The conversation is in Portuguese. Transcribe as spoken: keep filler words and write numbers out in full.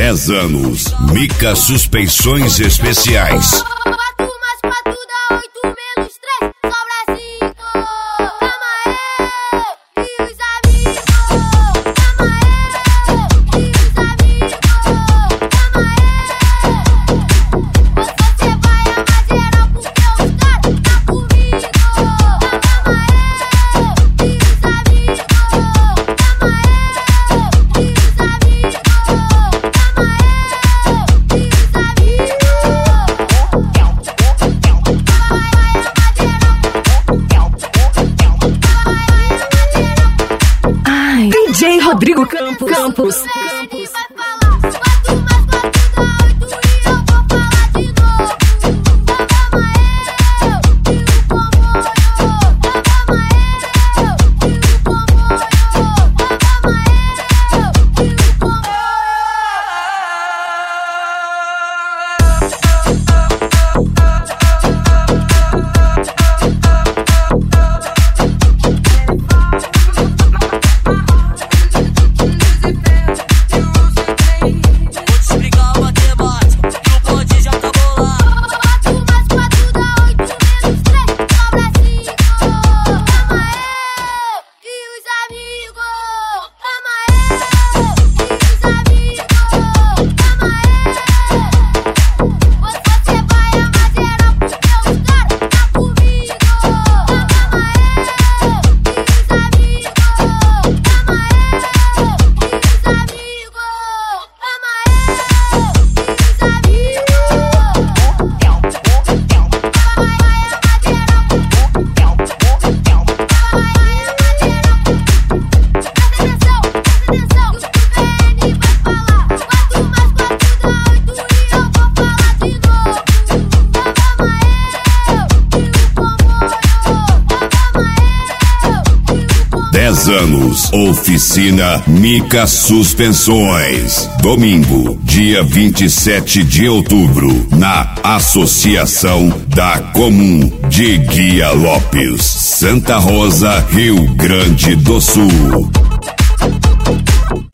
dez anos. Mica Suspensões Especiais. D J Rodrigo Campos. Campos. Campos. dez anos. Oficina Mica Suspensões. Domingo, dia vinte e sete de outubro, na Associação da Comum de Guia Lopes, Santa Rosa, Rio Grande do Sul.